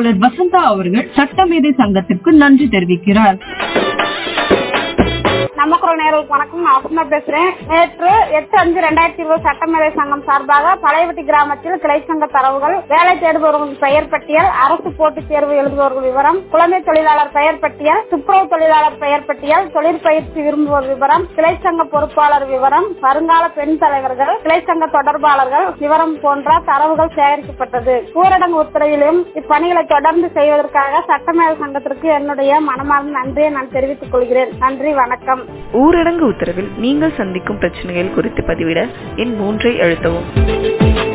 அலுவலர் வசந்தா அவர்கள் சட்டமேதை சங்கத்திற்கு நன்றி தெரிவிக்கிறார். நமக்குறள் நேயர்களுக்கு வணக்கம். நான் அசுமா பேசுறேன். நேற்று 8/5/2020 சட்டமேதை சங்கம் சார்பாக பழையபட்டி கிராமத்தில் கிளை சங்க தரவுகள், வேலை தேடுபவர்களின் பெயர் பட்டியல், அரசு போட்டித் தேர்வு எழுதுபவர்கள் விவரம், குழந்தை தொழிலாளர் பெயர் பட்டியல், துப்புரவு தொழிலாளர் பெயர் பட்டியல், தொழிற்பயிற்சி விரும்புவோர் விவரம், கிளை சங்க பொறுப்பாளர் விவரம், வருங்கால பெண் தலைவர்கள், கிளை சங்க தொடர்பாளர்கள் விவரம் போன்ற தரவுகள் சேகரிக்கப்பட்டது. ஊரடங்கு உத்தரவிலும் இப்பணிகளை தொடர்ந்து செய்வதற்காக சட்டமேதை சங்கத்திற்கு என்னுடைய மனமார்ந்த நன்றியை நான் தெரிவித்துக் கொள்கிறேன். நன்றி, வணக்கம். ஊரடங்கு உத்தரவில் நீங்கள் சந்திக்கும் பிரச்சனைகள் குறித்து பதிவிட எண் 3 அழுத்தவும்.